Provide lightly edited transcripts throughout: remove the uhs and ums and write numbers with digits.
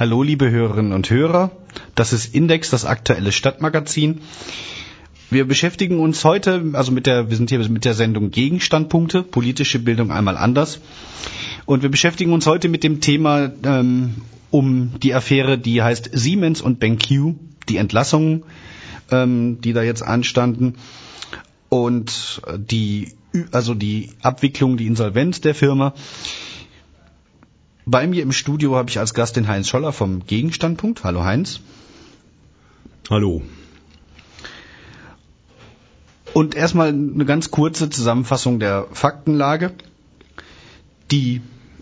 Hallo liebe Hörerinnen und Hörer, das ist Index, das aktuelle Stadtmagazin. Wir beschäftigen uns heute, wir sind hier mit der Sendung Gegenstandpunkte, politische Bildung einmal anders. Und wir beschäftigen uns heute mit dem Thema um die Affäre, die heißt Siemens und BenQ, die Entlassungen, die da jetzt anstanden und die Abwicklung, die Insolvenz der Firma. Bei mir im Studio habe ich als Gast den Heinz Scholler vom Gegenstandpunkt. Hallo Heinz. Hallo. Und erstmal eine ganz kurze Zusammenfassung der Faktenlage. Die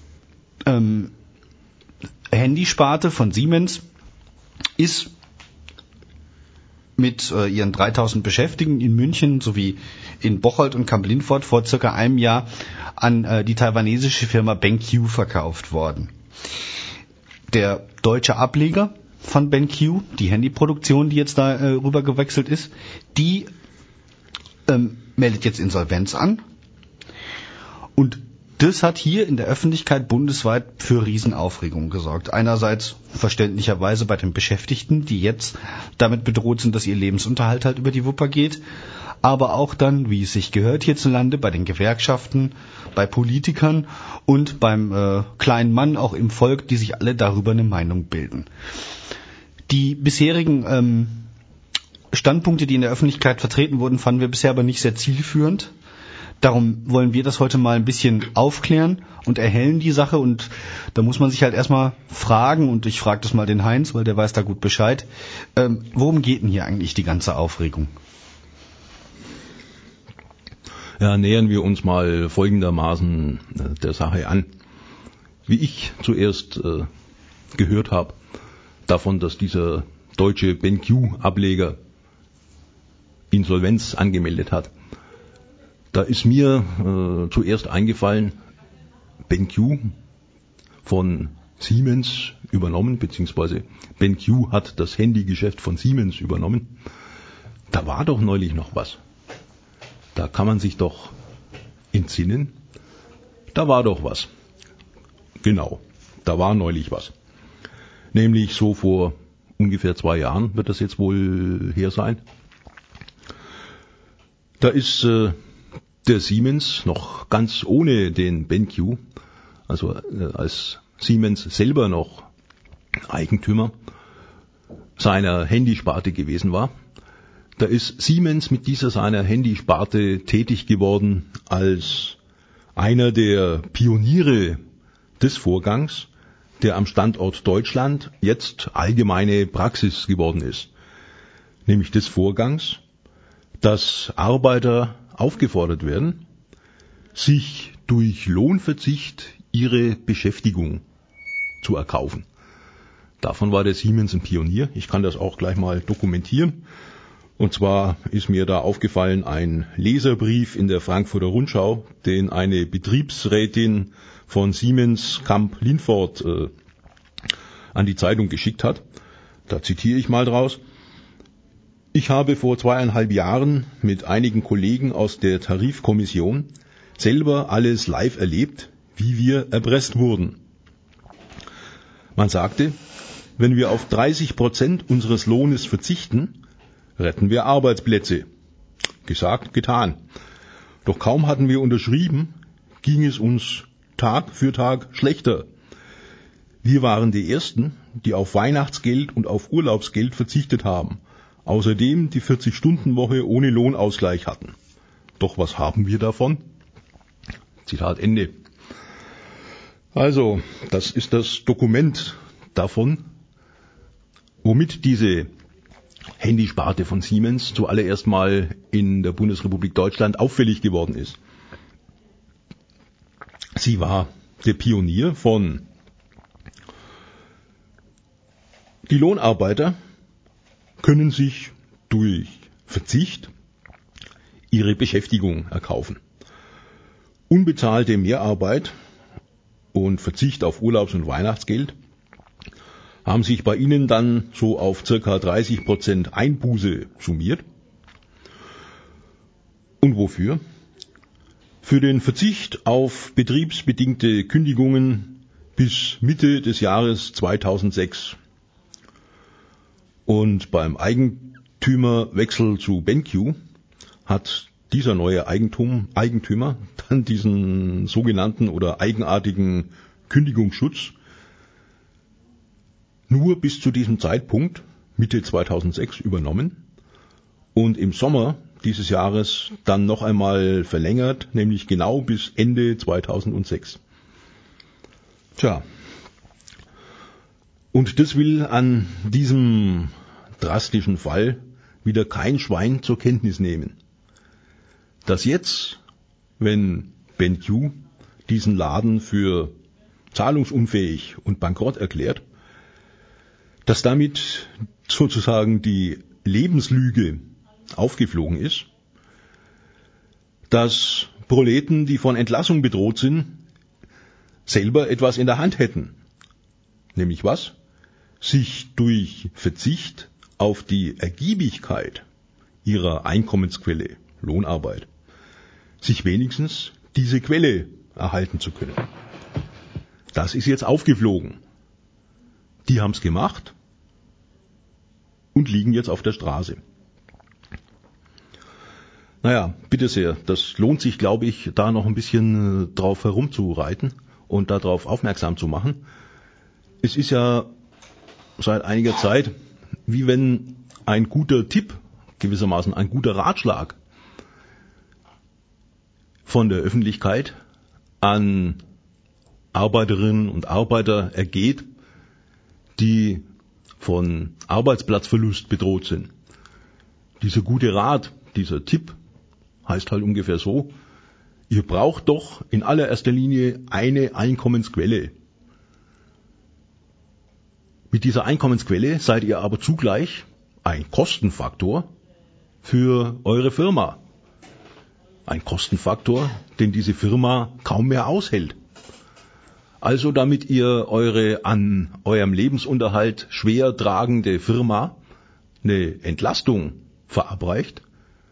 Handysparte von Siemens ist mit ihren 3000 Beschäftigten in München sowie in Bocholt und Kamp-Lintfort vor circa einem Jahr an die taiwanesische Firma BenQ verkauft worden. Der deutsche Ableger von BenQ, die Handyproduktion, die jetzt da rüber gewechselt ist, die meldet jetzt Insolvenz an. Und das hat hier in der Öffentlichkeit bundesweit für Riesenaufregung gesorgt. Einerseits verständlicherweise bei den Beschäftigten, die jetzt damit bedroht sind, dass ihr Lebensunterhalt halt über die Wupper geht, aber auch dann, wie es sich gehört hierzulande, bei den Gewerkschaften, bei Politikern und beim kleinen Mann auch im Volk, die sich alle darüber eine Meinung bilden. Die bisherigen Standpunkte, die in der Öffentlichkeit vertreten wurden, fanden wir bisher aber nicht sehr zielführend. Darum wollen wir das heute mal ein bisschen aufklären und erhellen die Sache. Und da muss man sich halt erstmal fragen, und ich frage das mal den Heinz, weil der weiß da gut Bescheid, worum geht denn hier eigentlich die ganze Aufregung? Ja, nähern wir uns mal folgendermaßen der Sache an. Wie ich zuerst gehört habe, davon, dass dieser deutsche BenQ-Ableger Insolvenz angemeldet hat, da ist mir zuerst eingefallen, BenQ von Siemens übernommen, beziehungsweise BenQ hat das Handygeschäft von Siemens übernommen. Da war doch neulich noch was. Da kann man sich doch entsinnen. Da war doch was. Genau, da war neulich was. Nämlich so vor ungefähr 2 Jahren wird das jetzt wohl her sein. Da ist der Siemens noch ganz ohne den BenQ, also als Siemens selber noch Eigentümer seiner Handysparte gewesen war, da ist Siemens mit dieser seiner Handysparte tätig geworden als einer der Pioniere des Vorgangs, der am Standort Deutschland jetzt allgemeine Praxis geworden ist. Nämlich des Vorgangs, dass Arbeiter aufgefordert werden, sich durch Lohnverzicht ihre Beschäftigung zu erkaufen. Davon war der Siemens ein Pionier. Ich kann das auch gleich mal dokumentieren. Und zwar ist mir da aufgefallen ein Leserbrief in der Frankfurter Rundschau, den eine Betriebsrätin von Siemens Kamp-Lintfort an die Zeitung geschickt hat. Da zitiere ich mal draus. Ich habe vor 2,5 Jahren mit einigen Kollegen aus der Tarifkommission selber alles live erlebt, wie wir erpresst wurden. Man sagte, wenn wir auf 30% unseres Lohnes verzichten, retten wir Arbeitsplätze. Gesagt, getan. Doch kaum hatten wir unterschrieben, ging es uns Tag für Tag schlechter. Wir waren die Ersten, die auf Weihnachtsgeld und auf Urlaubsgeld verzichtet haben. Außerdem die 40-Stunden-Woche ohne Lohnausgleich hatten. Doch was haben wir davon? Zitat Ende. Also, das ist das Dokument davon, womit diese Handysparte von Siemens zuallererst mal in der Bundesrepublik Deutschland auffällig geworden ist. Sie war der Pionier von die Lohnarbeiter können sich durch Verzicht ihre Beschäftigung erkaufen. Unbezahlte Mehrarbeit und Verzicht auf Urlaubs- und Weihnachtsgeld haben sich bei ihnen dann so auf ca. 30% Einbuße summiert. Und wofür? Für den Verzicht auf betriebsbedingte Kündigungen bis Mitte des Jahres 2006. Und beim Eigentümerwechsel zu BenQ hat dieser neue Eigentümer dann diesen sogenannten oder eigenartigen Kündigungsschutz nur bis zu diesem Zeitpunkt, Mitte 2006, übernommen und im Sommer dieses Jahres dann noch einmal verlängert, nämlich genau bis Ende 2006. Tja, und das will an diesem drastischen Fall wieder kein Schwein zur Kenntnis nehmen. Dass jetzt, wenn BenQ diesen Laden für zahlungsunfähig und bankrott erklärt, dass damit sozusagen die Lebenslüge aufgeflogen ist, dass Proleten, die von Entlassung bedroht sind, selber etwas in der Hand hätten. Nämlich was? Sich durch Verzicht auf die Ergiebigkeit ihrer Einkommensquelle, Lohnarbeit, sich wenigstens diese Quelle erhalten zu können. Das ist jetzt aufgeflogen. Die haben es gemacht und liegen jetzt auf der Straße. Naja, bitte sehr, das lohnt sich, glaube ich, da noch ein bisschen drauf herumzureiten und darauf aufmerksam zu machen. Es ist ja seit einiger Zeit, wie wenn ein guter Tipp, gewissermaßen ein guter Ratschlag von der Öffentlichkeit an Arbeiterinnen und Arbeiter ergeht, die von Arbeitsplatzverlust bedroht sind. Dieser gute Rat, dieser Tipp heißt halt ungefähr so: Ihr braucht doch in allererster Linie eine Einkommensquelle. Mit dieser Einkommensquelle seid ihr aber zugleich ein Kostenfaktor für eure Firma. Ein Kostenfaktor, den diese Firma kaum mehr aushält. Also damit ihr eure an eurem Lebensunterhalt schwer tragende Firma eine Entlastung verabreicht,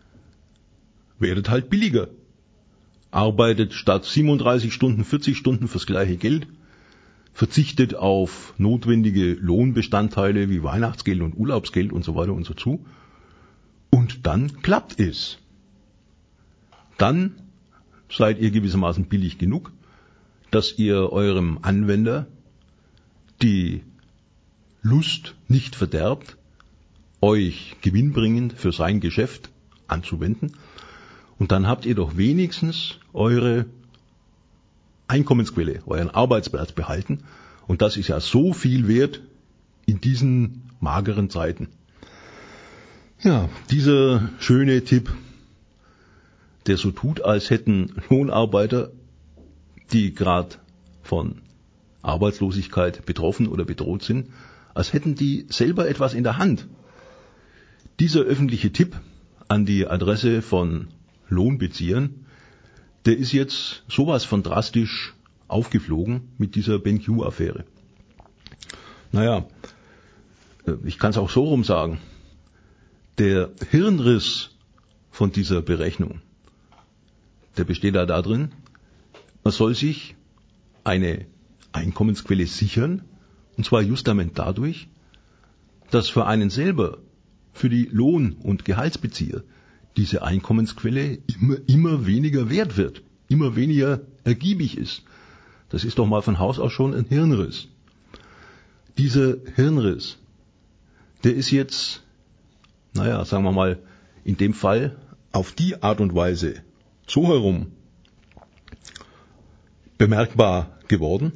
werdet halt billiger. Arbeitet statt 37 Stunden 40 Stunden fürs gleiche Geld, verzichtet auf notwendige Lohnbestandteile wie Weihnachtsgeld und Urlaubsgeld und so weiter und so zu. Und dann klappt es. Dann seid ihr gewissermaßen billig genug, dass ihr eurem Anwender die Lust nicht verderbt, euch gewinnbringend für sein Geschäft anzuwenden. Und dann habt ihr doch wenigstens eure Einkommensquelle, euren Arbeitsplatz behalten. Und das ist ja so viel wert in diesen mageren Zeiten. Ja, dieser schöne Tipp, der so tut, als hätten Lohnarbeiter, die gerade von Arbeitslosigkeit betroffen oder bedroht sind, als hätten die selber etwas in der Hand. Dieser öffentliche Tipp an die Adresse von Lohnbeziehern, der ist jetzt sowas von drastisch aufgeflogen mit dieser BenQ-Affäre. Naja, ich kann es auch so rum sagen. Der Hirnriss von dieser Berechnung, der besteht da darin, man soll sich eine Einkommensquelle sichern, und zwar justament dadurch, dass für einen selber, für die Lohn- und Gehaltsbezieher, diese Einkommensquelle immer weniger wert wird, immer weniger ergiebig ist. Das ist doch mal von Haus aus schon ein Hirnriss. Dieser Hirnriss, der ist jetzt, sagen wir mal, in dem Fall auf die Art und Weise so herum bemerkbar geworden.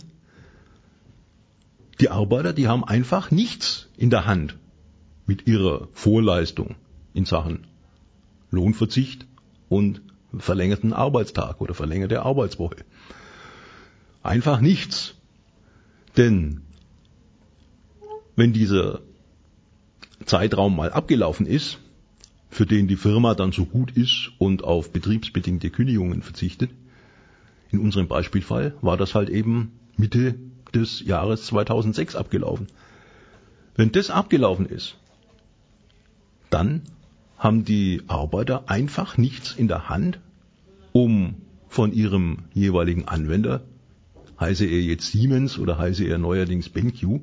Die Arbeiter, die haben einfach nichts in der Hand mit ihrer Vorleistung in Sachen Lohnverzicht und verlängerten Arbeitstag oder verlängerte Arbeitswoche. Einfach nichts. Denn wenn dieser Zeitraum mal abgelaufen ist, für den die Firma dann so gut ist und auf betriebsbedingte Kündigungen verzichtet, in unserem Beispielfall war das halt eben Mitte des Jahres 2006 abgelaufen. Wenn das abgelaufen ist, dann haben die Arbeiter einfach nichts in der Hand, um von ihrem jeweiligen Anwender heiße er jetzt Siemens oder heiße er neuerdings BenQ,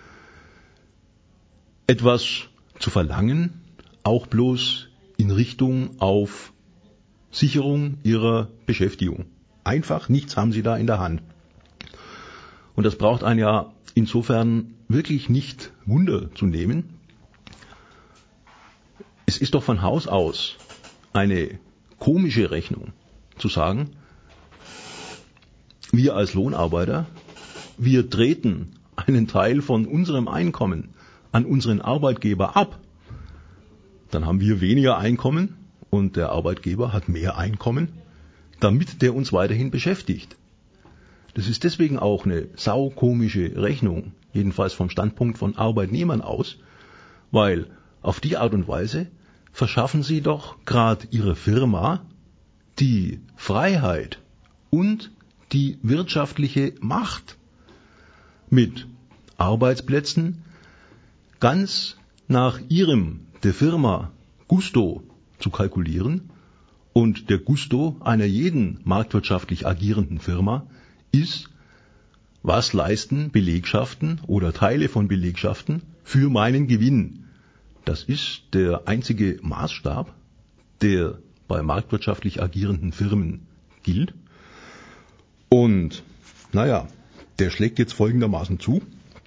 etwas zu verlangen, auch bloß in Richtung auf Sicherung ihrer Beschäftigung. Einfach nichts haben sie da in der Hand. Und das braucht einen ja insofern wirklich nicht Wunder zu nehmen. Es ist doch von Haus aus eine komische Rechnung zu sagen, wir als Lohnarbeiter, wir treten einen Teil von unserem Einkommen an unseren Arbeitgeber ab. Dann haben wir weniger Einkommen und der Arbeitgeber hat mehr Einkommen, damit der uns weiterhin beschäftigt. Das ist deswegen auch eine saukomische Rechnung, jedenfalls vom Standpunkt von Arbeitnehmern aus, weil auf die Art und Weise verschaffen sie doch gerade ihrer Firma die Freiheit und die wirtschaftliche Macht, mit Arbeitsplätzen ganz nach ihrem, der Firma, Gusto zu kalkulieren. Und der Gusto einer jeden marktwirtschaftlich agierenden Firma ist, was leisten Belegschaften oder Teile von Belegschaften für meinen Gewinn. Das ist der einzige Maßstab, der bei marktwirtschaftlich agierenden Firmen gilt. Und, der schlägt jetzt folgendermaßen zu.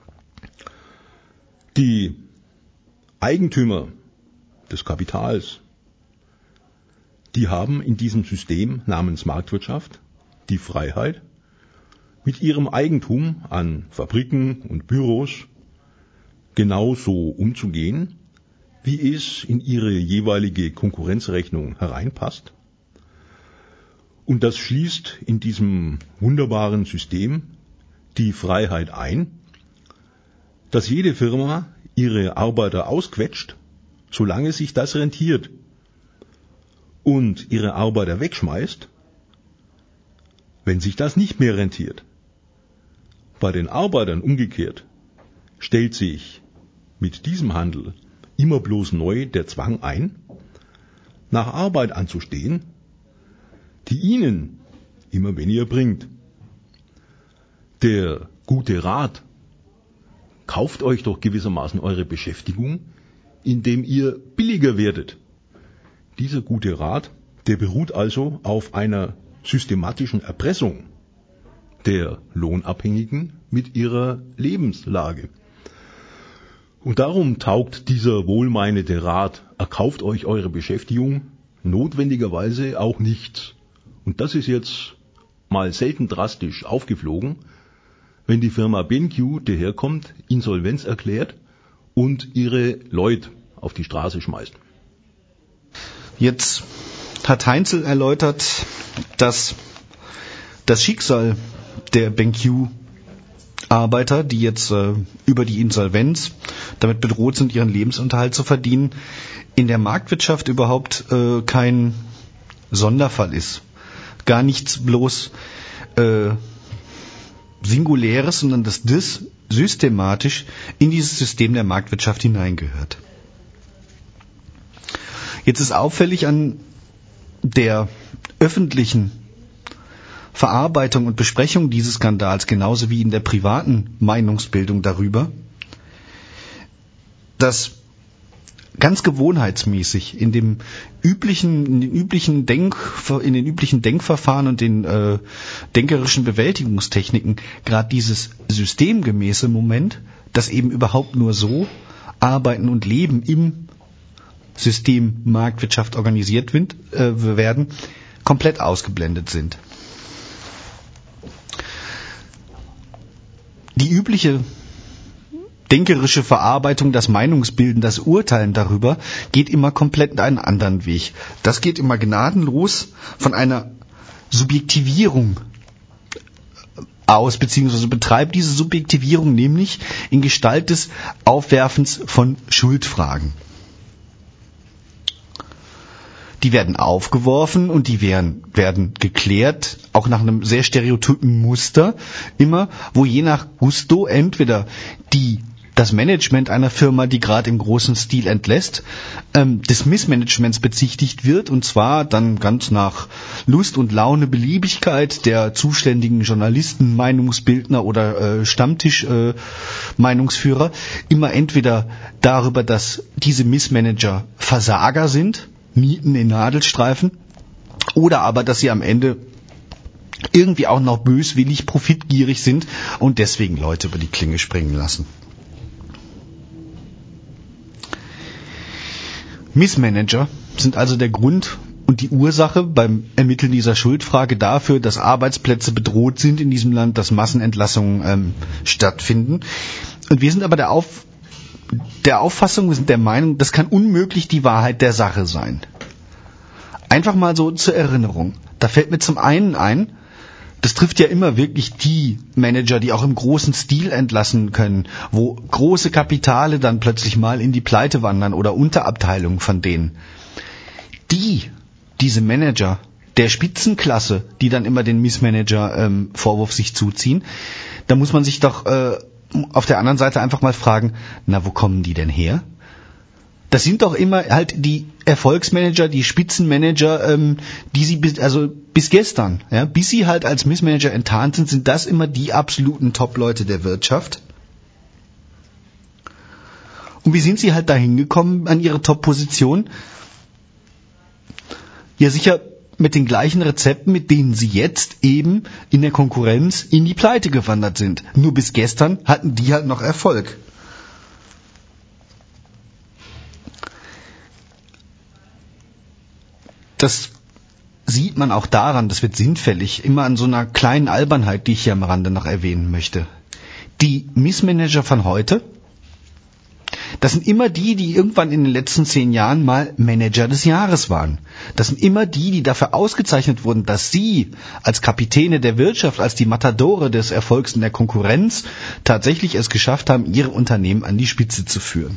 Die Eigentümer des Kapitals, die haben in diesem System namens Marktwirtschaft die Freiheit, mit ihrem Eigentum an Fabriken und Büros genauso umzugehen, wie es in ihre jeweilige Konkurrenzrechnung hereinpasst. Und das schließt in diesem wunderbaren System die Freiheit ein, dass jede Firma ihre Arbeiter ausquetscht, solange sich das rentiert, und ihre Arbeiter wegschmeißt, wenn sich das nicht mehr rentiert. Bei den Arbeitern umgekehrt stellt sich mit diesem Handel immer bloß neu der Zwang ein, nach Arbeit anzustehen, die ihnen immer weniger bringt. Der gute Rat: Kauft euch doch gewissermaßen eure Beschäftigung, indem ihr billiger werdet. Dieser gute Rat, der beruht also auf einer systematischen Erpressung der Lohnabhängigen mit ihrer Lebenslage. Und darum taugt dieser wohlmeinende Rat, erkauft euch eure Beschäftigung, notwendigerweise auch nichts. Und das ist jetzt mal selten drastisch aufgeflogen, wenn die Firma BenQ daherkommt, Insolvenz erklärt und ihre Leute auf die Straße schmeißt. Jetzt hat Heinzel erläutert, dass das Schicksal der BenQ-Arbeiter, die jetzt über die Insolvenz damit bedroht sind, ihren Lebensunterhalt zu verdienen, in der Marktwirtschaft überhaupt kein Sonderfall ist. Gar nichts bloß Singuläres, sondern dass das systematisch in dieses System der Marktwirtschaft hineingehört. Jetzt ist auffällig an der öffentlichen Verarbeitung und Besprechung dieses Skandals, genauso wie in der privaten Meinungsbildung darüber, dass ganz gewohnheitsmäßig in den üblichen Denkverfahren und den denkerischen Bewältigungstechniken gerade dieses systemgemäße Moment, dass eben überhaupt nur so Arbeiten und Leben im System Marktwirtschaft organisiert werden, komplett ausgeblendet sind. Die übliche denkerische Verarbeitung, das Meinungsbilden, das Urteilen darüber geht immer komplett einen anderen Weg. Das geht immer gnadenlos von einer Subjektivierung aus, beziehungsweise betreibt diese Subjektivierung nämlich in Gestalt des Aufwerfens von Schuldfragen. Die werden aufgeworfen und die werden geklärt, auch nach einem sehr stereotypen Muster, immer, wo je nach Gusto entweder die das Management einer Firma, die gerade im großen Stil entlässt, des Missmanagements bezichtigt wird, und zwar dann ganz nach Lust und Laune, Beliebigkeit der zuständigen Journalisten, Meinungsbildner oder Stammtisch-Meinungsführer, immer entweder darüber, dass diese Missmanager Versager sind, Nieten in Nadelstreifen, oder aber, dass sie am Ende irgendwie auch noch böswillig, profitgierig sind und deswegen Leute über die Klinge springen lassen. Missmanager sind also der Grund und die Ursache beim Ermitteln dieser Schuldfrage dafür, dass Arbeitsplätze bedroht sind in diesem Land, dass Massenentlassungen stattfinden. Und wir sind aber der Auffassung, wir sind der Meinung, das kann unmöglich die Wahrheit der Sache sein. Einfach mal so zur Erinnerung. Da fällt mir zum einen ein, das trifft ja immer wirklich die Manager, die auch im großen Stil entlassen können, wo große Kapitale dann plötzlich mal in die Pleite wandern oder Unterabteilungen von denen. Diese Manager der Spitzenklasse, die dann immer den Missmanager Vorwurf sich zuziehen, da muss man sich doch auf der anderen Seite einfach mal fragen, na, wo kommen die denn her? Das sind doch immer halt die Erfolgsmanager, die Spitzenmanager, die sie bis gestern, ja, bis sie halt als Missmanager enttarnt sind das immer die absoluten Top-Leute der Wirtschaft. Und wie sind sie halt dahin gekommen an ihre Top-Position? Ja, sicher mit den gleichen Rezepten, mit denen sie jetzt eben in der Konkurrenz in die Pleite gewandert sind. Nur bis gestern hatten die halt noch Erfolg. Das sieht man auch daran, das wird sinnfällig, immer an so einer kleinen Albernheit, die ich hier am Rande noch erwähnen möchte. Die Missmanager von heute, das sind immer die irgendwann in den letzten 10 Jahren mal Manager des Jahres waren. Das sind immer die dafür ausgezeichnet wurden, dass sie als Kapitäne der Wirtschaft, als die Matadore des Erfolgs in der Konkurrenz tatsächlich es geschafft haben, ihre Unternehmen an die Spitze zu führen.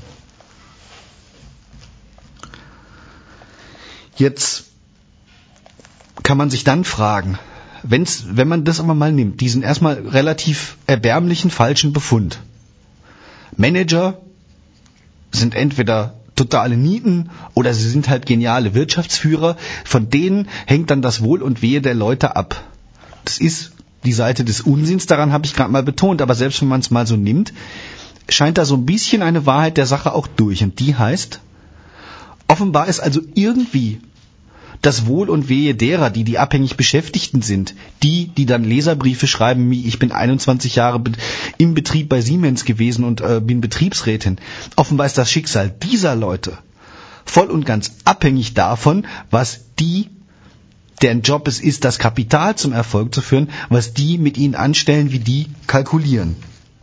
Jetzt kann man sich dann fragen, wenn man das aber mal nimmt, diesen erstmal relativ erbärmlichen falschen Befund. Manager sind entweder totale Nieten oder sie sind halt geniale Wirtschaftsführer, von denen hängt dann das Wohl und Wehe der Leute ab. Das ist die Seite des Unsinns, daran habe ich gerade mal betont, aber selbst wenn man es mal so nimmt, scheint da so ein bisschen eine Wahrheit der Sache auch durch. Und die heißt, offenbar ist also irgendwie das Wohl und Wehe derer, die abhängig Beschäftigten sind, die dann Leserbriefe schreiben, wie ich bin 21 Jahre im Betrieb bei Siemens gewesen und bin Betriebsrätin. Offenbar ist das Schicksal dieser Leute voll und ganz abhängig davon, was deren Job es ist, das Kapital zum Erfolg zu führen, was die mit ihnen anstellen, wie die kalkulieren.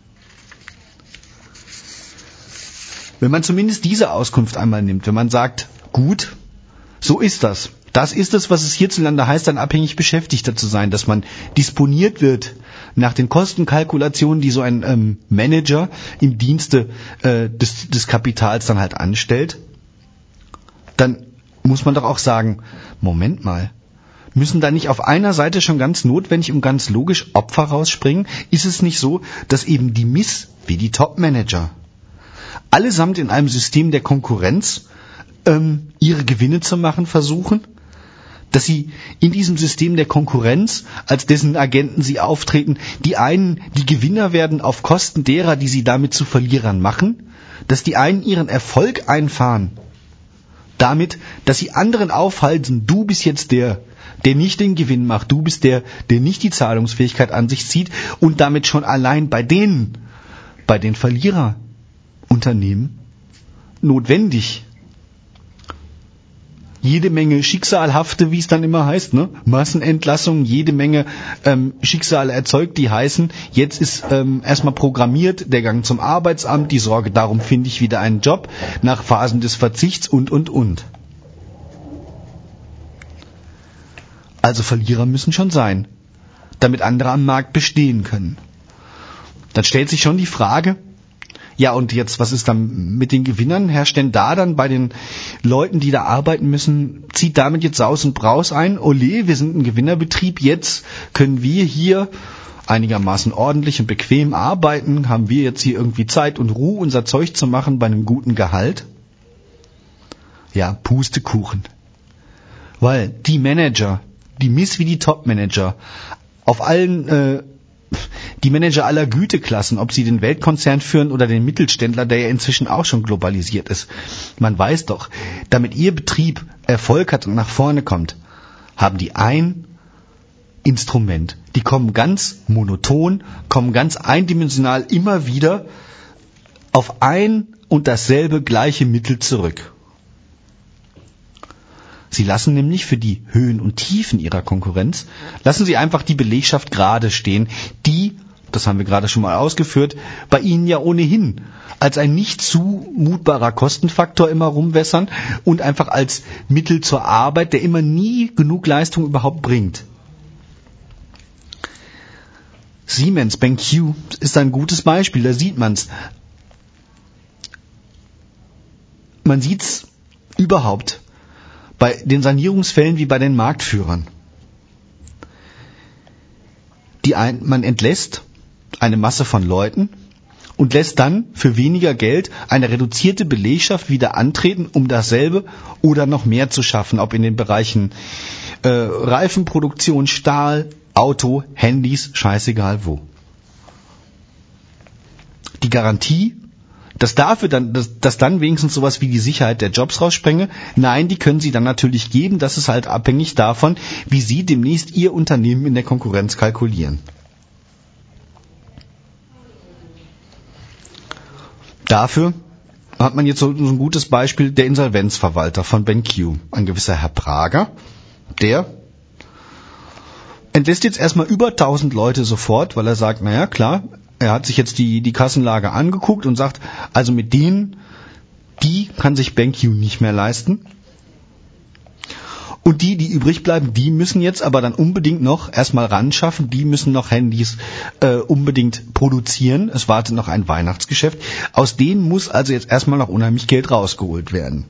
Wenn man zumindest diese Auskunft einmal nimmt, wenn man sagt, gut, so ist das. Das ist es, was es hierzulande heißt, dann abhängig Beschäftigter zu sein, dass man disponiert wird nach den Kostenkalkulationen, die so ein Manager im Dienste des Kapitals dann halt anstellt. Dann muss man doch auch sagen, Moment mal, müssen da nicht auf einer Seite schon ganz notwendig und ganz logisch Opfer rausspringen? Ist es nicht so, dass eben die wie die Top-Manager allesamt in einem System der Konkurrenz ihre Gewinne zu machen versuchen? Dass sie in diesem System der Konkurrenz, als dessen Agenten sie auftreten, die einen die Gewinner werden auf Kosten derer, die sie damit zu Verlierern machen? Dass die einen ihren Erfolg einfahren damit, dass sie anderen aufhalten, du bist jetzt der nicht den Gewinn macht, du bist der nicht die Zahlungsfähigkeit an sich zieht und damit schon allein bei den Verliererunternehmen notwendig jede Menge Schicksalhafte, wie es dann immer heißt, ne? Massenentlassungen, jede Menge Schicksale erzeugt, die heißen, jetzt ist erstmal programmiert der Gang zum Arbeitsamt, die Sorge darum, finde ich wieder einen Job, nach Phasen des Verzichts und. Also Verlierer müssen schon sein, damit andere am Markt bestehen können. Dann stellt sich schon die Frage, ja, und jetzt, was ist dann mit den Gewinnern? Herrscht denn da dann bei den Leuten, die da arbeiten müssen, zieht damit jetzt Saus und Braus ein? Olé, wir sind ein Gewinnerbetrieb, jetzt können wir hier einigermaßen ordentlich und bequem arbeiten, haben wir jetzt hier irgendwie Zeit und Ruhe, unser Zeug zu machen bei einem guten Gehalt? Ja, Pustekuchen. Weil die Manager, die Miss wie die Top-Manager, auf allen, die Manager aller Güteklassen, ob sie den Weltkonzern führen oder den Mittelständler, der ja inzwischen auch schon globalisiert ist. Man weiß doch, damit ihr Betrieb Erfolg hat und nach vorne kommt, haben die ein Instrument. Die kommen ganz monoton, kommen ganz eindimensional immer wieder auf ein und dasselbe gleiche Mittel zurück. Sie lassen nämlich für die Höhen und Tiefen ihrer Konkurrenz, lassen sie einfach die Belegschaft gerade stehen, die, das haben wir gerade schon mal ausgeführt, bei ihnen ja ohnehin als ein nicht zumutbarer Kostenfaktor immer rumwässern und einfach als Mittel zur Arbeit, der immer nie genug Leistung überhaupt bringt. Siemens, BenQ ist ein gutes Beispiel, da sieht man's. Man sieht's überhaupt bei den Sanierungsfällen wie bei den Marktführern. Man entlässt eine Masse von Leuten und lässt dann für weniger Geld eine reduzierte Belegschaft wieder antreten, um dasselbe oder noch mehr zu schaffen, ob in den Bereichen Reifenproduktion, Stahl, Auto, Handys, scheißegal wo. Die Garantie, dass dann wenigstens sowas wie die Sicherheit der Jobs rausspringe, nein, die können sie dann natürlich geben, das ist halt abhängig davon, wie sie demnächst ihr Unternehmen in der Konkurrenz kalkulieren. Dafür hat man jetzt so ein gutes Beispiel, der Insolvenzverwalter von BenQ, ein gewisser Herr Prager, der entlässt jetzt erstmal über 1000 Leute sofort, weil er sagt, naja, klar, er hat sich jetzt die Kassenlage angeguckt und sagt, also mit denen, die kann sich BenQ nicht mehr leisten. Und die übrig bleiben, die müssen jetzt aber dann unbedingt noch erstmal ran schaffen, die müssen noch Handys unbedingt produzieren. Es wartet noch ein Weihnachtsgeschäft. Aus denen muss also jetzt erstmal noch unheimlich Geld rausgeholt werden.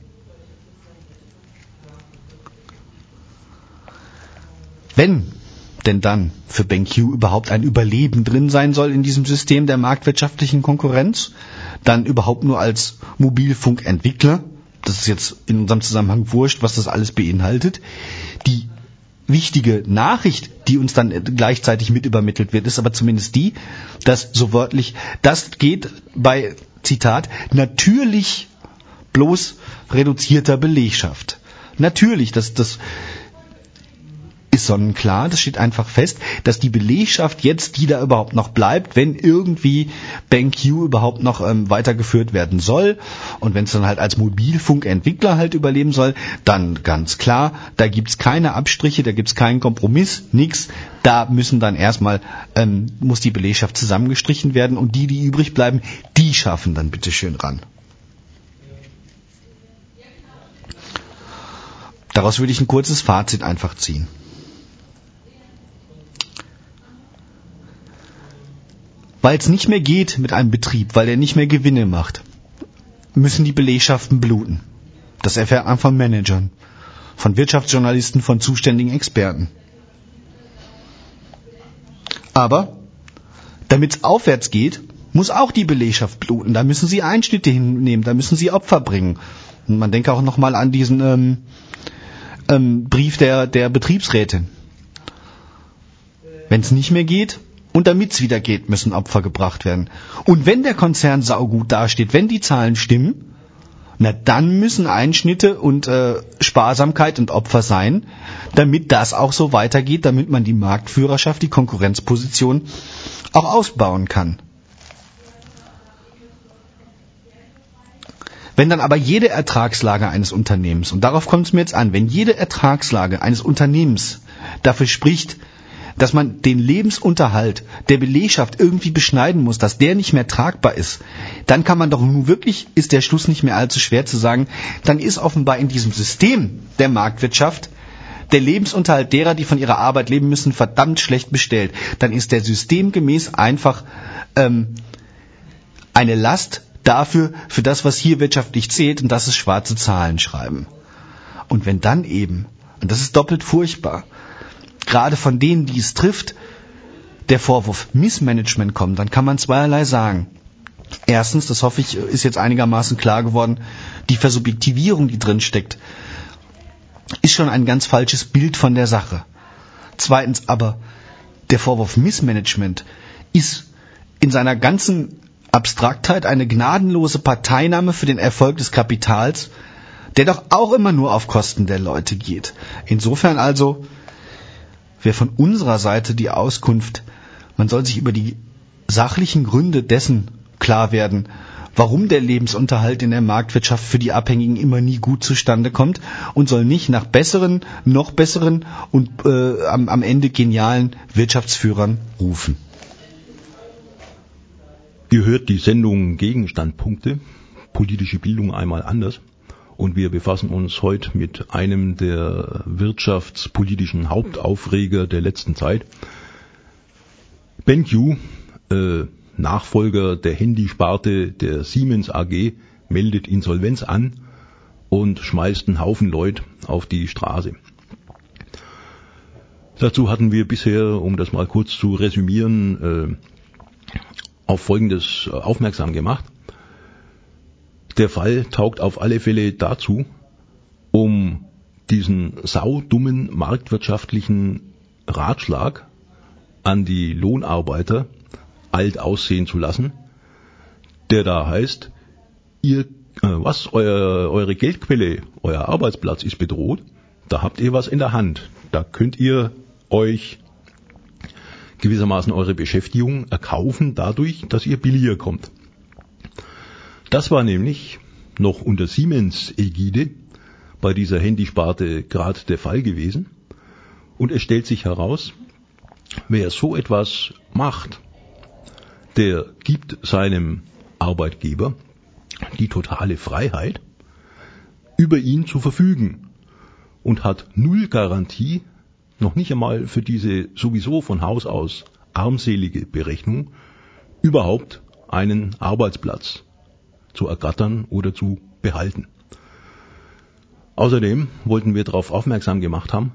Wenn denn dann für BenQ überhaupt ein Überleben drin sein soll in diesem System der marktwirtschaftlichen Konkurrenz, dann überhaupt nur als Mobilfunkentwickler, das ist jetzt in unserem Zusammenhang wurscht, was das alles beinhaltet. Die wichtige Nachricht, die uns dann gleichzeitig mit übermittelt wird, ist aber zumindest die, dass so wörtlich, das geht bei, Zitat, natürlich bloß reduzierter Belegschaft. Natürlich, das ist sonnenklar, das steht einfach fest, dass die Belegschaft jetzt, die da überhaupt noch bleibt, wenn irgendwie BenQ überhaupt noch weitergeführt werden soll und wenn es dann halt als Mobilfunkentwickler halt überleben soll, dann ganz klar, da gibt's keine Abstriche, da gibt's keinen Kompromiss, nix, da müssen dann erstmal, muss die Belegschaft zusammengestrichen werden und die übrig bleiben, die schaffen dann bitte schön ran. Daraus würde ich ein kurzes Fazit einfach ziehen. Weil es nicht mehr geht mit einem Betrieb, weil er nicht mehr Gewinne macht, müssen die Belegschaften bluten. Das erfährt man von Managern, von Wirtschaftsjournalisten, von zuständigen Experten. Aber damit es aufwärts geht, muss auch die Belegschaft bluten. Da müssen sie Einschnitte hinnehmen, da müssen sie Opfer bringen. Und man denke auch nochmal an diesen Brief der Betriebsrätin. Wenn es nicht mehr geht, und damit es wieder geht, müssen Opfer gebracht werden. Und wenn der Konzern saugut dasteht, wenn die Zahlen stimmen, na dann müssen Einschnitte und Sparsamkeit und Opfer sein, damit das auch so weitergeht, damit man die Marktführerschaft, die Konkurrenzposition auch ausbauen kann. Wenn dann aber jede Ertragslage eines Unternehmens, und darauf kommt es mir jetzt an, wenn jede Ertragslage eines Unternehmens dafür spricht, dass man den Lebensunterhalt der Belegschaft irgendwie beschneiden muss, dass der nicht mehr tragbar ist, dann kann man doch nun wirklich, ist der Schluss nicht mehr allzu schwer zu sagen, dann ist offenbar in diesem System der Marktwirtschaft der Lebensunterhalt derer, die von ihrer Arbeit leben müssen, verdammt schlecht bestellt. Dann ist der systemgemäß einfach eine Last dafür, für das, was hier wirtschaftlich zählt, und das ist schwarze Zahlen schreiben. Und wenn dann eben, und das ist doppelt furchtbar, gerade von denen, die es trifft, der Vorwurf Missmanagement kommt, dann kann man zweierlei sagen. Erstens, das hoffe ich, ist jetzt einigermaßen klar geworden, die Versubjektivierung, die drin steckt, ist schon ein ganz falsches Bild von der Sache. Zweitens aber, der Vorwurf Missmanagement ist in seiner ganzen Abstraktheit eine gnadenlose Parteinahme für den Erfolg des Kapitals, der doch auch immer nur auf Kosten der Leute geht. Insofern also wäre von unserer Seite die Auskunft, man soll sich über die sachlichen Gründe dessen klar werden, warum der Lebensunterhalt in der Marktwirtschaft für die Abhängigen immer nie gut zustande kommt und soll nicht nach besseren, noch besseren und am Ende genialen Wirtschaftsführern rufen. Ihr hört die Sendung Gegenstandpunkte, politische Bildung einmal anders. Und wir befassen uns heute mit einem der wirtschaftspolitischen Hauptaufreger der letzten Zeit. BenQ, Nachfolger der Handysparte der Siemens AG, meldet Insolvenz an und schmeißt einen Haufen Leute auf die Straße. Dazu hatten wir bisher, um das mal kurz zu resümieren, auf Folgendes aufmerksam gemacht. Der Fall taugt auf alle Fälle dazu, um diesen saudummen marktwirtschaftlichen Ratschlag an die Lohnarbeiter alt aussehen zu lassen, der da heißt, eure Geldquelle, euer Arbeitsplatz ist bedroht, da habt ihr was in der Hand, da könnt ihr euch gewissermaßen eure Beschäftigung erkaufen dadurch, dass ihr billiger kommt. Das war nämlich noch unter Siemens Ägide bei dieser Handysparte gerade der Fall gewesen. Und es stellt sich heraus, wer so etwas macht, der gibt seinem Arbeitgeber die totale Freiheit, über ihn zu verfügen und hat null Garantie, noch nicht einmal für diese sowieso von Haus aus armselige Berechnung, überhaupt einen Arbeitsplatz zu ergattern oder zu behalten. Außerdem wollten wir darauf aufmerksam gemacht haben,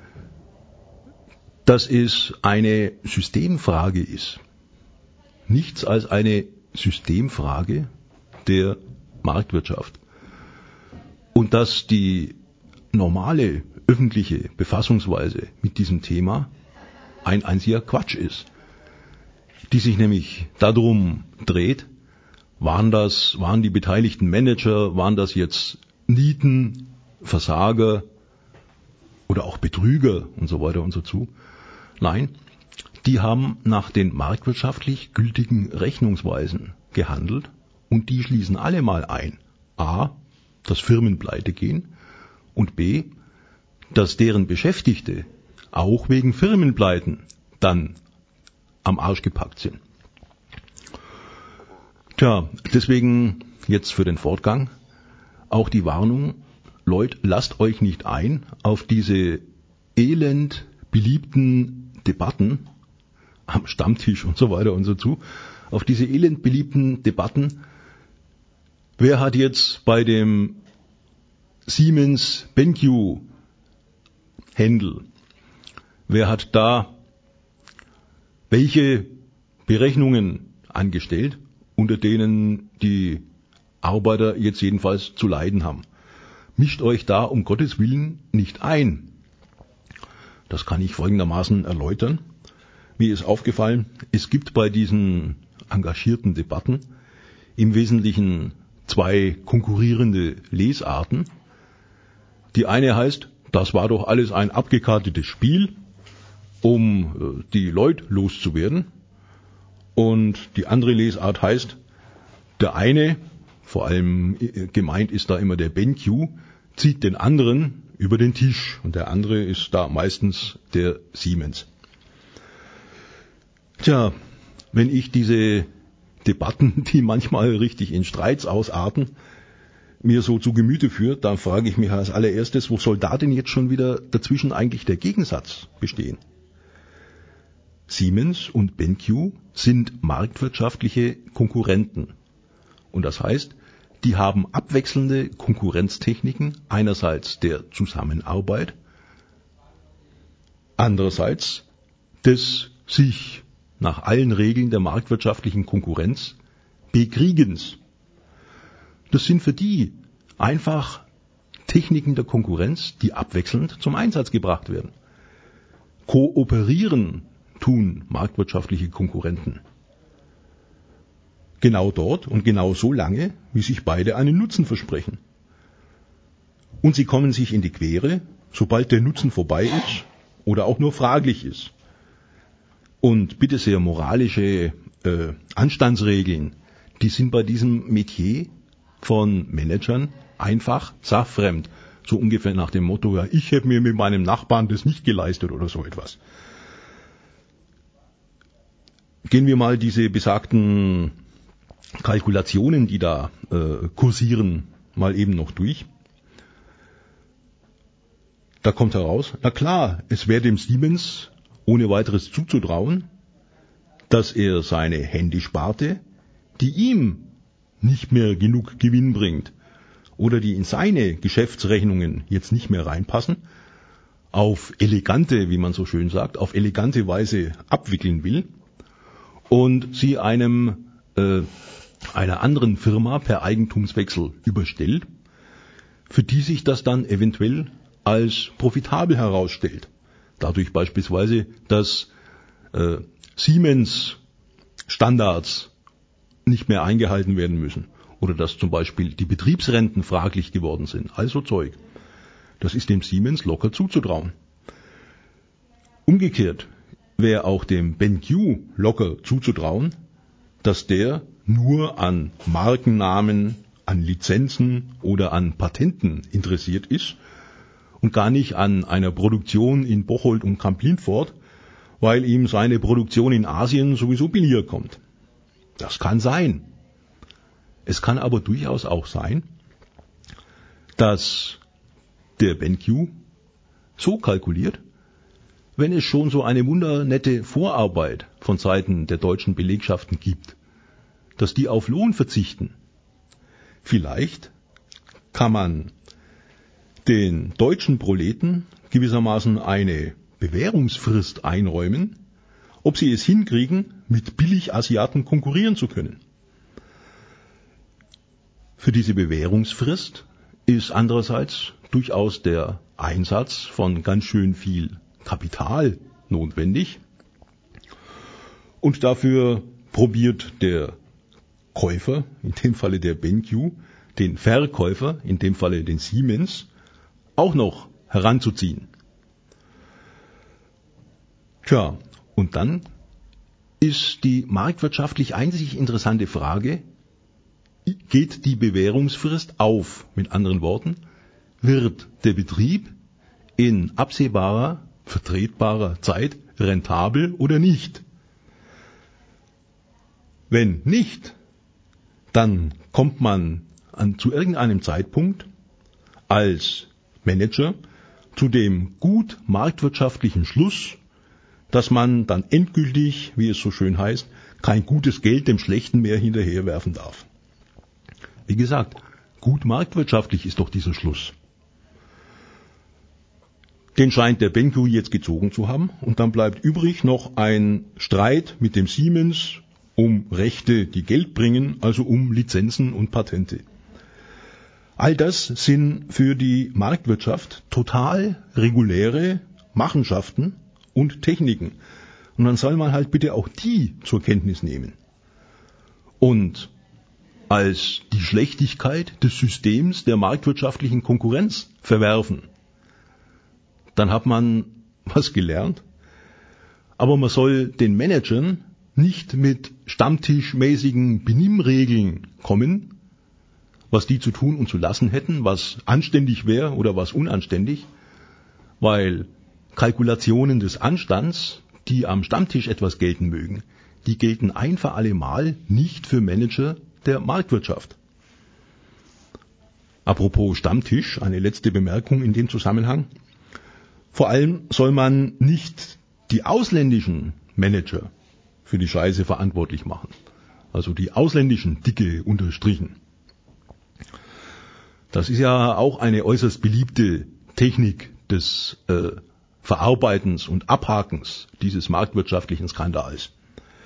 dass es eine Systemfrage ist. Nichts als eine Systemfrage der Marktwirtschaft. Und dass die normale öffentliche Befassungsweise mit diesem Thema ein einziger Quatsch ist, die sich nämlich darum dreht, waren die beteiligten Manager, waren das jetzt Nieten, Versager oder auch Betrüger und so weiter und so zu. Nein, die haben nach den marktwirtschaftlich gültigen Rechnungsweisen gehandelt und die schließen alle mal ein. A, dass Firmen pleite gehen und B, dass deren Beschäftigte auch wegen Firmenpleiten dann am Arsch gepackt sind. Tja, deswegen jetzt für den Fortgang auch die Warnung, Leute, lasst euch nicht ein auf diese elend beliebten Debatten am Stammtisch und so weiter und so zu, auf diese elend beliebten Debatten, wer hat jetzt bei dem Siemens BenQ Händel, wer hat da welche Berechnungen angestellt, unter denen die Arbeiter jetzt jedenfalls zu leiden haben. Mischt euch da um Gottes Willen nicht ein. Das kann ich folgendermaßen erläutern. Mir ist aufgefallen, es gibt bei diesen engagierten Debatten im Wesentlichen zwei konkurrierende Lesarten. Die eine heißt, das war doch alles ein abgekartetes Spiel, um die Leute loszuwerden. Und die andere Lesart heißt, der eine, vor allem gemeint ist da immer der BenQ, zieht den anderen über den Tisch. Und der andere ist da meistens der Siemens. Tja, wenn ich diese Debatten, die manchmal richtig in Streits ausarten, mir so zu Gemüte führe, dann frage ich mich als allererstes, wo soll da denn jetzt schon wieder dazwischen eigentlich der Gegensatz bestehen? Siemens und BenQ sind marktwirtschaftliche Konkurrenten. Und das heißt, die haben abwechselnde Konkurrenztechniken, einerseits der Zusammenarbeit, andererseits des sich nach allen Regeln der marktwirtschaftlichen Konkurrenz bekriegens. Das sind für die einfach Techniken der Konkurrenz, die abwechselnd zum Einsatz gebracht werden. Kooperieren tun marktwirtschaftliche Konkurrenten. Genau dort und genau so lange, wie sich beide einen Nutzen versprechen. Und sie kommen sich in die Quere, sobald der Nutzen vorbei ist oder auch nur fraglich ist. Und bitte sehr, moralische Anstandsregeln, die sind bei diesem Metier von Managern einfach sachfremd. So ungefähr nach dem Motto, ja, ich hätte mir mit meinem Nachbarn das nicht geleistet oder so etwas. Gehen wir mal diese besagten Kalkulationen, die da kursieren, mal eben noch durch. Da kommt heraus, na klar, es wäre dem Siemens ohne weiteres zuzutrauen, dass er seine Handysparte, die ihm nicht mehr genug Gewinn bringt oder die in seine Geschäftsrechnungen jetzt nicht mehr reinpassen, auf elegante, wie man so schön sagt, auf elegante Weise abwickeln will und sie einer anderen Firma per Eigentumswechsel überstellt, für die sich das dann eventuell als profitabel herausstellt. Dadurch beispielsweise, dass Siemens Standards nicht mehr eingehalten werden müssen oder dass zum Beispiel die Betriebsrenten fraglich geworden sind. Also Zeug. Das ist dem Siemens locker zuzutrauen. Umgekehrt wäre auch dem BenQ locker zuzutrauen, dass der nur an Markennamen, an Lizenzen oder an Patenten interessiert ist und gar nicht an einer Produktion in Bocholt und Kamp-Lintfort, weil ihm seine Produktion in Asien sowieso billiger kommt. Das kann sein. Es kann aber durchaus auch sein, dass der BenQ so kalkuliert, wenn es schon so eine wundernette Vorarbeit von Seiten der deutschen Belegschaften gibt, dass die auf Lohn verzichten. Vielleicht kann man den deutschen Proleten gewissermaßen eine Bewährungsfrist einräumen, ob sie es hinkriegen, mit Billigasiaten konkurrieren zu können. Für diese Bewährungsfrist ist andererseits durchaus der Einsatz von ganz schön viel Kapital notwendig. Und dafür probiert der Käufer, in dem Falle der BenQ, den Verkäufer, in dem Falle den Siemens, auch noch heranzuziehen. Tja, und dann ist die marktwirtschaftlich einzig interessante Frage, geht die Bewährungsfrist auf? Mit anderen Worten, wird der Betrieb in absehbarer, vertretbarer Zeit rentabel oder nicht? Wenn nicht, dann kommt man zu irgendeinem Zeitpunkt als Manager zu dem gut marktwirtschaftlichen Schluss, dass man dann endgültig, wie es so schön heißt, kein gutes Geld dem Schlechten mehr hinterherwerfen darf. Wie gesagt, gut marktwirtschaftlich ist doch dieser Schluss. Den scheint der BenQ jetzt gezogen zu haben und dann bleibt übrig noch ein Streit mit dem Siemens um Rechte, die Geld bringen, also um Lizenzen und Patente. All das sind für die Marktwirtschaft total reguläre Machenschaften und Techniken. Und dann soll man halt bitte auch die zur Kenntnis nehmen. Und als die Schlechtigkeit des Systems der marktwirtschaftlichen Konkurrenz verwerfen. Dann hat man was gelernt. Aber man soll den Managern nicht mit stammtischmäßigen Benimmregeln kommen, was die zu tun und zu lassen hätten, was anständig wäre oder was unanständig, weil Kalkulationen des Anstands, die am Stammtisch etwas gelten mögen, die gelten ein für alle Mal nicht für Manager der Marktwirtschaft. Apropos Stammtisch, eine letzte Bemerkung in dem Zusammenhang. Vor allem soll man nicht die ausländischen Manager für die Scheiße verantwortlich machen. Also die ausländischen dicke unterstrichen. Das ist ja auch eine äußerst beliebte Technik des Verarbeitens und Abhakens dieses marktwirtschaftlichen Skandals.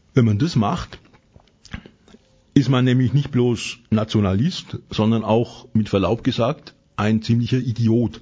Wenn man das macht, ist man nämlich nicht bloß Nationalist, sondern auch, mit Verlaub gesagt, ein ziemlicher Idiot.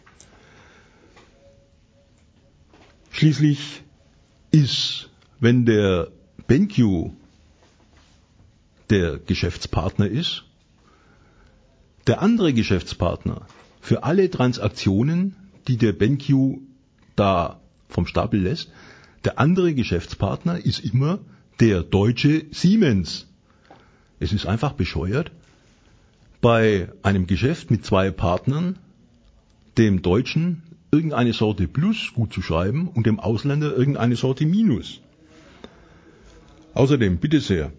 Schließlich ist, wenn der BenQ der Geschäftspartner ist, der andere Geschäftspartner für alle Transaktionen, die der BenQ da vom Stapel lässt, der andere Geschäftspartner ist immer der deutsche Siemens. Es ist einfach bescheuert, bei einem Geschäft mit zwei Partnern dem Deutschen irgendeine Sorte Plus gut zu schreiben und dem Ausländer irgendeine Sorte Minus. Außerdem, bitte sehr,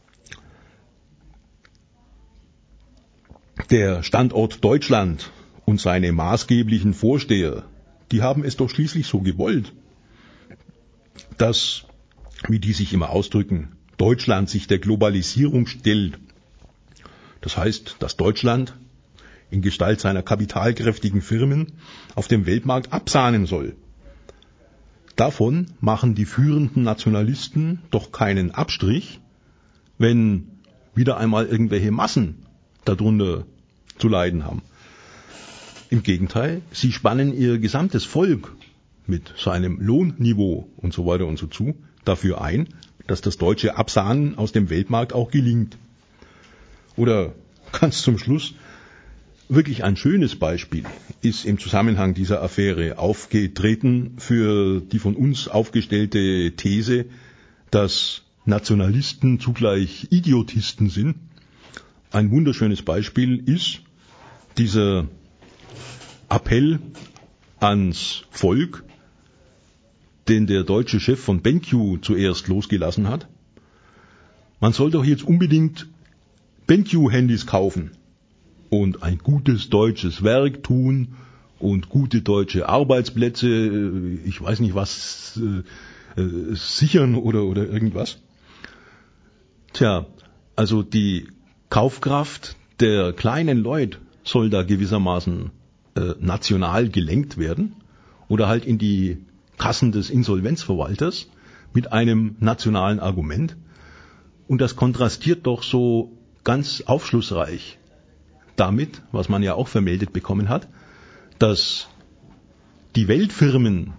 der Standort Deutschland und seine maßgeblichen Vorsteher, die haben es doch schließlich so gewollt, dass, wie die sich immer ausdrücken, Deutschland sich der Globalisierung stellt. Das heißt, dass Deutschland in Gestalt seiner kapitalkräftigen Firmen auf dem Weltmarkt absahnen soll. Davon machen die führenden Nationalisten doch keinen Abstrich, wenn wieder einmal irgendwelche Massen darunter zu leiden haben. Im Gegenteil, sie spannen ihr gesamtes Volk mit seinem Lohnniveau und so weiter und so zu dafür ein, dass das deutsche Absahnen aus dem Weltmarkt auch gelingt. Oder ganz zum Schluss, wirklich ein schönes Beispiel ist im Zusammenhang dieser Affäre aufgetreten für die von uns aufgestellte These, dass Nationalisten zugleich Idiotisten sind. Ein wunderschönes Beispiel ist dieser Appell ans Volk, den der deutsche Chef von BenQ zuerst losgelassen hat. Man soll doch jetzt unbedingt BenQ-Handys kaufen und ein gutes deutsches Werk tun und gute deutsche Arbeitsplätze, ich weiß nicht was, sichern oder irgendwas. Tja, also die Kaufkraft der kleinen Leute soll da gewissermaßen national gelenkt werden oder halt in die Kassen des Insolvenzverwalters mit einem nationalen Argument. Und das kontrastiert doch so ganz aufschlussreich damit, was man ja auch vermeldet bekommen hat, dass die Weltfirmen,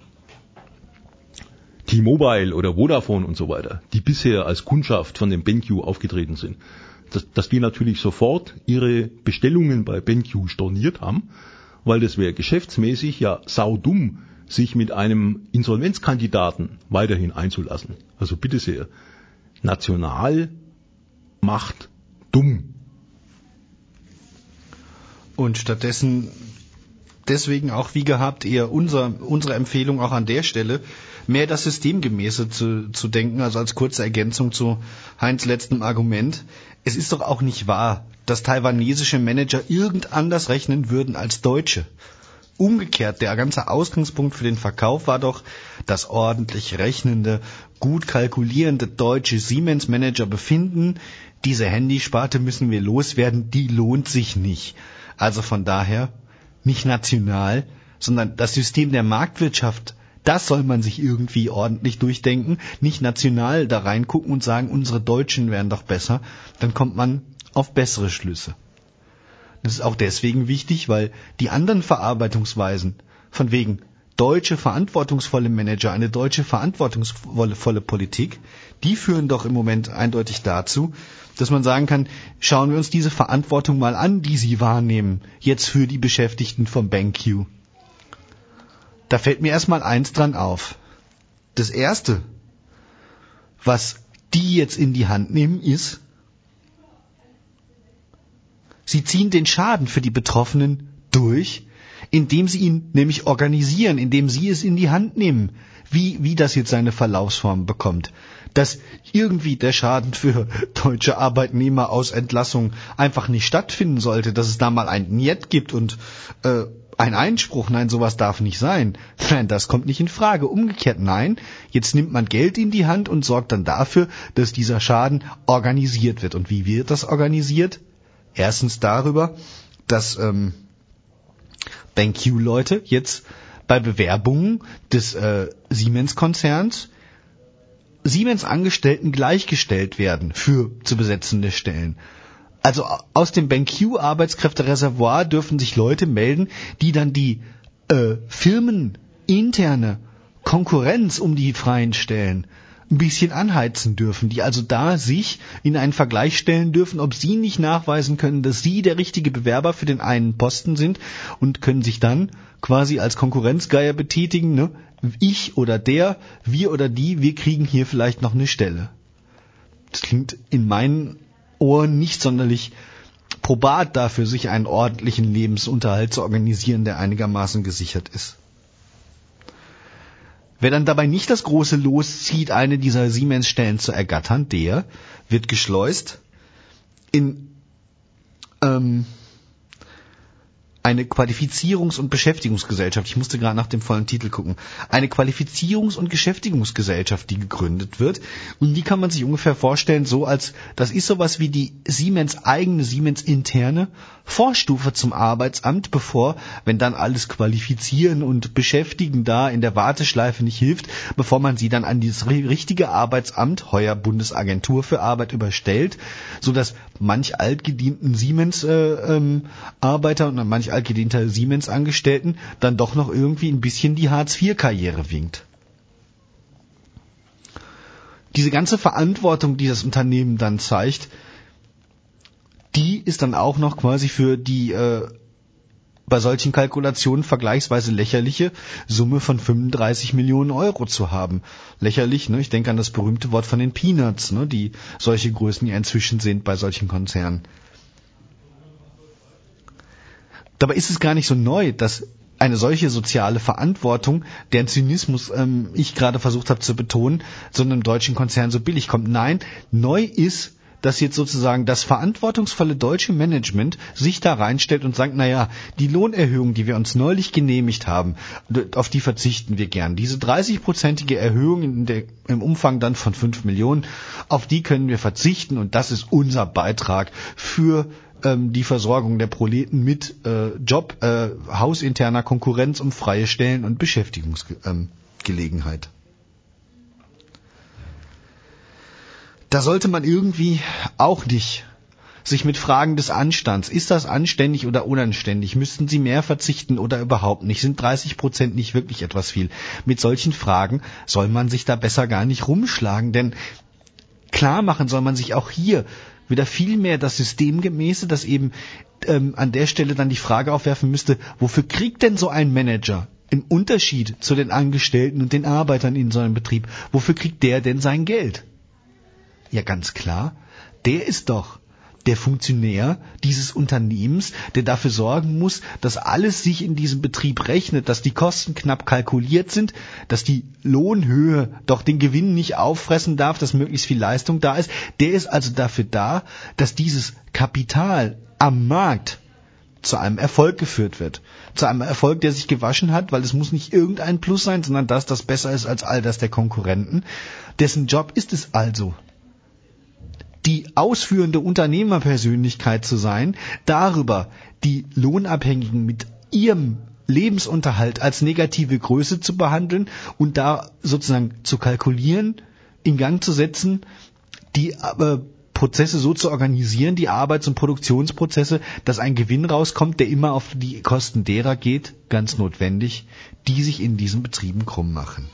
T-Mobile oder Vodafone und so weiter, die bisher als Kundschaft von dem BenQ aufgetreten sind, dass die natürlich sofort ihre Bestellungen bei BenQ storniert haben, weil das wäre geschäftsmäßig ja saudumm, sich mit einem Insolvenzkandidaten weiterhin einzulassen. Also bitte sehr, national macht dumm. Und stattdessen, deswegen auch wie gehabt, eher unsere Empfehlung auch an der Stelle, mehr das Systemgemäße zu denken, also als kurze Ergänzung zu Heinz' letztem Argument. Es ist doch auch nicht wahr, dass taiwanesische Manager irgend anders rechnen würden als Deutsche. Umgekehrt, der ganze Ausgangspunkt für den Verkauf war doch, dass ordentlich rechnende, gut kalkulierende deutsche Siemens-Manager befinden, diese Handysparte müssen wir loswerden, die lohnt sich nicht. Also von daher nicht national, sondern das System der Marktwirtschaft, das soll man sich irgendwie ordentlich durchdenken, nicht national da reingucken und sagen, unsere Deutschen wären doch besser, dann kommt man auf bessere Schlüsse. Das ist auch deswegen wichtig, weil die anderen Verarbeitungsweisen, von wegen deutsche verantwortungsvolle Manager, eine deutsche verantwortungsvolle Politik, die führen doch im Moment eindeutig dazu, dass man sagen kann, schauen wir uns diese Verantwortung mal an, die Sie wahrnehmen, jetzt für die Beschäftigten vom BenQ. Da fällt mir erstmal eins dran auf. Das Erste, was die jetzt in die Hand nehmen, ist, sie ziehen den Schaden für die Betroffenen durch, indem sie ihn nämlich organisieren, indem sie es in die Hand nehmen, wie das jetzt seine Verlaufsform bekommt. Dass irgendwie der Schaden für deutsche Arbeitnehmer aus Entlassung einfach nicht stattfinden sollte, dass es da mal ein Njet gibt und ein Einspruch, nein, sowas darf nicht sein. Nein, das kommt nicht in Frage. Umgekehrt, nein, jetzt nimmt man Geld in die Hand und sorgt dann dafür, dass dieser Schaden organisiert wird. Und wie wird das organisiert? Erstens darüber, dass BenQ-Leute jetzt bei Bewerbungen des Siemens-Konzerns Siemens-Angestellten gleichgestellt werden für zu besetzende Stellen. Also aus dem BenQ-Arbeitskräftereservoir dürfen sich Leute melden, die dann die firmeninterne Konkurrenz um die freien Stellen ein bisschen anheizen dürfen, die also da sich in einen Vergleich stellen dürfen, ob sie nicht nachweisen können, dass sie der richtige Bewerber für den einen Posten sind und können sich dann quasi als Konkurrenzgeier betätigen, ne? Ich oder der, wir oder die, wir kriegen hier vielleicht noch eine Stelle. Das klingt in meinen Ohren nicht sonderlich probat dafür, sich einen ordentlichen Lebensunterhalt zu organisieren, der einigermaßen gesichert ist. Wer dann dabei nicht das große Los zieht, eine dieser Siemens-Stellen zu ergattern, der wird geschleust in eine Qualifizierungs- und Beschäftigungsgesellschaft. Ich musste gerade nach dem vollen Titel gucken. Eine Qualifizierungs- und Beschäftigungsgesellschaft, die gegründet wird. Und die kann man sich ungefähr vorstellen, so als, das ist sowas wie die Siemens-eigene, Siemens-interne Vorstufe zum Arbeitsamt, bevor, wenn dann alles Qualifizieren und Beschäftigen da in der Warteschleife nicht hilft, bevor man sie dann an dieses richtige Arbeitsamt, heuer Bundesagentur für Arbeit, überstellt, sodass manch altgedienten Siemens-Arbeiter und manch altgedienter Siemens-Angestellten dann doch noch irgendwie ein bisschen die Hartz-IV-Karriere winkt. Diese ganze Verantwortung, die das Unternehmen dann zeigt, die ist dann auch noch quasi für die bei solchen Kalkulationen vergleichsweise lächerliche Summe von 35 Millionen Euro zu haben. Lächerlich, ne? Ich denke an das berühmte Wort von den Peanuts, ne? Die solche Größen ja inzwischen sind bei solchen Konzernen. Dabei ist es gar nicht so neu, dass eine solche soziale Verantwortung, deren Zynismus ich gerade versucht habe zu betonen, so einem deutschen Konzern so billig kommt. Nein, neu ist, dass jetzt sozusagen das verantwortungsvolle deutsche Management sich da reinstellt und sagt, naja, die Lohnerhöhung, die wir uns neulich genehmigt haben, auf die verzichten wir gern. Diese 30-prozentige Erhöhung im Umfang dann von 5 Millionen, auf die können wir verzichten und das ist unser Beitrag für die Versorgung der Proleten mit Job, hausinterner Konkurrenz um freie Stellen und Beschäftigungsgelegenheit. Da sollte man irgendwie auch nicht sich mit Fragen des Anstands, ist das anständig oder unanständig, müssten Sie mehr verzichten oder überhaupt nicht, sind 30% nicht wirklich etwas viel. Mit solchen Fragen soll man sich da besser gar nicht rumschlagen, denn klar machen soll man sich auch hier wieder viel mehr das Systemgemäße, das eben an der Stelle dann die Frage aufwerfen müsste, wofür kriegt denn so ein Manager im Unterschied zu den Angestellten und den Arbeitern in so einem Betrieb, wofür kriegt der denn sein Geld? Ja, ganz klar, der ist doch der Funktionär dieses Unternehmens, der dafür sorgen muss, dass alles sich in diesem Betrieb rechnet, dass die Kosten knapp kalkuliert sind, dass die Lohnhöhe doch den Gewinn nicht auffressen darf, dass möglichst viel Leistung da ist. Der ist also dafür da, dass dieses Kapital am Markt zu einem Erfolg geführt wird. Zu einem Erfolg, der sich gewaschen hat, weil es muss nicht irgendein Plus sein, sondern das besser ist als all das der Konkurrenten. Dessen Job ist es also, die ausführende Unternehmerpersönlichkeit zu sein, darüber die Lohnabhängigen mit ihrem Lebensunterhalt als negative Größe zu behandeln und da sozusagen zu kalkulieren, in Gang zu setzen, die Prozesse so zu organisieren, die Arbeits- und Produktionsprozesse, dass ein Gewinn rauskommt, der immer auf die Kosten derer geht, ganz notwendig, die sich in diesen Betrieben krumm machen.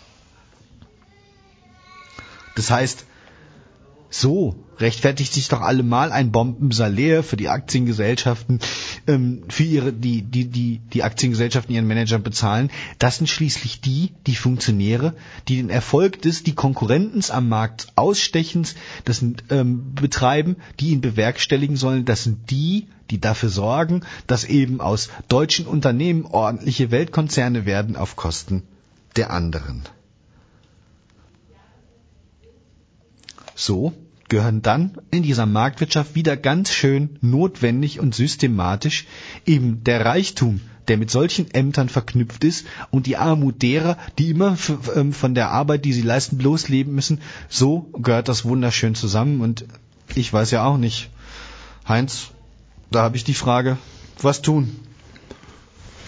Das heißt, so rechtfertigt sich doch allemal ein Bombensalär für die Aktiengesellschaften, für die Aktiengesellschaften ihren Managern bezahlen. Das sind schließlich die Funktionäre, die den Erfolg die Konkurrenz am Markt ausstechens, das sind betreiben, die ihn bewerkstelligen sollen. Das sind die dafür sorgen, dass eben aus deutschen Unternehmen ordentliche Weltkonzerne werden auf Kosten der anderen. So gehören dann in dieser Marktwirtschaft wieder ganz schön notwendig und systematisch eben der Reichtum, der mit solchen Ämtern verknüpft ist, und die Armut derer, die immer von der Arbeit, die sie leisten, bloß leben müssen. So gehört das wunderschön zusammen. Und ich weiß ja auch nicht, Heinz, da habe ich die Frage, was tun?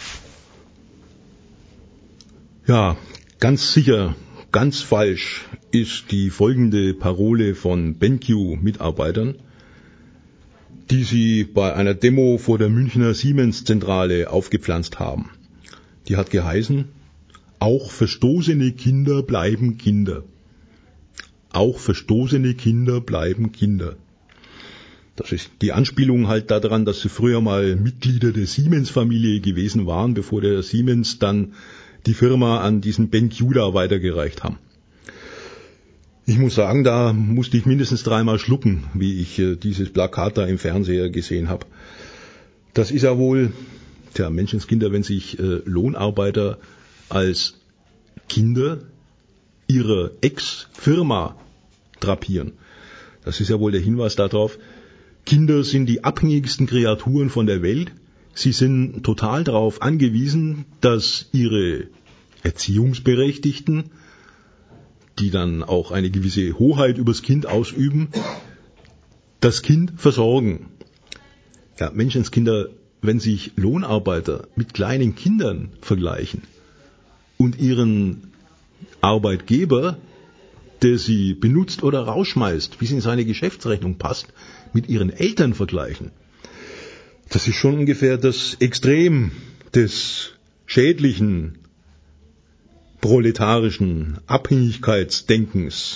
Ja, ganz sicher, ganz falsch ist die folgende Parole von BenQ-Mitarbeitern, die sie bei einer Demo vor der Münchner Siemens-Zentrale aufgepflanzt haben. Die hat geheißen: Auch verstoßene Kinder bleiben Kinder. Auch verstoßene Kinder bleiben Kinder. Das ist die Anspielung halt daran, dass sie früher mal Mitglieder der Siemens-Familie gewesen waren, bevor der Siemens dann die Firma an diesen BenQ da weitergereicht haben. Ich muss sagen, da musste ich mindestens 3-mal schlucken, wie ich dieses Plakat da im Fernseher gesehen habe. Das ist ja wohl, Menschenskinder, wenn sich Lohnarbeiter als Kinder ihrer Ex-Firma drapieren. Das ist ja wohl der Hinweis darauf, Kinder sind die abhängigsten Kreaturen von der Welt. Sie sind total darauf angewiesen, dass ihre Erziehungsberechtigten, die dann auch eine gewisse Hoheit übers Kind ausüben, das Kind versorgen. Ja, Menschenskinder, wenn sich Lohnarbeiter mit kleinen Kindern vergleichen und ihren Arbeitgeber, der sie benutzt oder rausschmeißt, wie es in seine Geschäftsrechnung passt, mit ihren Eltern vergleichen, das ist schon ungefähr das Extrem des schädlichen, proletarischen Abhängigkeitsdenkens.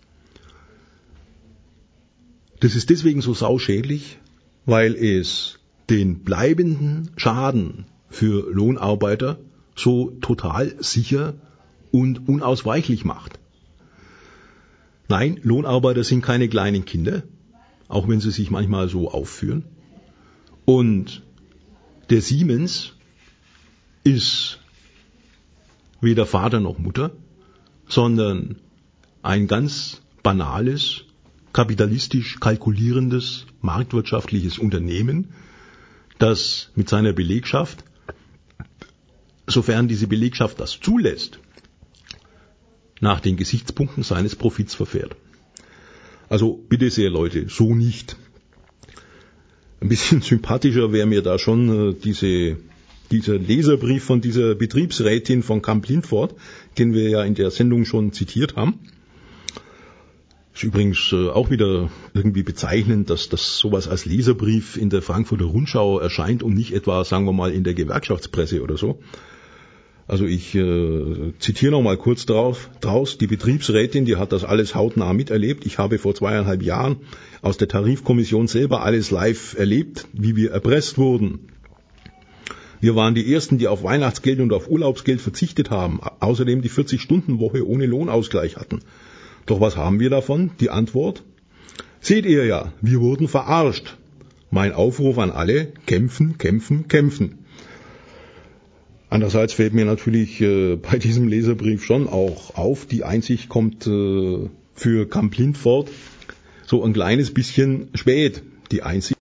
Das ist deswegen so sauschädlich, weil es den bleibenden Schaden für Lohnarbeiter so total sicher und unausweichlich macht. Nein, Lohnarbeiter sind keine kleinen Kinder, auch wenn sie sich manchmal so aufführen. Und der Siemens ist weder Vater noch Mutter, sondern ein ganz banales, kapitalistisch kalkulierendes, marktwirtschaftliches Unternehmen, das mit seiner Belegschaft, sofern diese Belegschaft das zulässt, nach den Gesichtspunkten seines Profits verfährt. Also bitte sehr, Leute, so nicht. Ein bisschen sympathischer wäre mir da schon dieser Leserbrief von dieser Betriebsrätin von Kamp-Lintfort, den wir ja in der Sendung schon zitiert haben. Ist übrigens auch wieder irgendwie bezeichnend, dass das sowas als Leserbrief in der Frankfurter Rundschau erscheint und nicht etwa, sagen wir mal, in der Gewerkschaftspresse oder so. Also ich zitiere noch mal kurz draus. Die Betriebsrätin, die hat das alles hautnah miterlebt. Ich habe vor 2,5 Jahren aus der Tarifkommission selber alles live erlebt, wie wir erpresst wurden. Wir waren die Ersten, die auf Weihnachtsgeld und auf Urlaubsgeld verzichtet haben, außerdem die 40-Stunden-Woche ohne Lohnausgleich hatten. Doch was haben wir davon? Die Antwort: Seht ihr ja, wir wurden verarscht. Mein Aufruf an alle: kämpfen, kämpfen, kämpfen. Andererseits fällt mir natürlich bei diesem Leserbrief schon auch auf, die Einsicht kommt für Kamp-Lintfort so ein kleines bisschen spät. Die Einsicht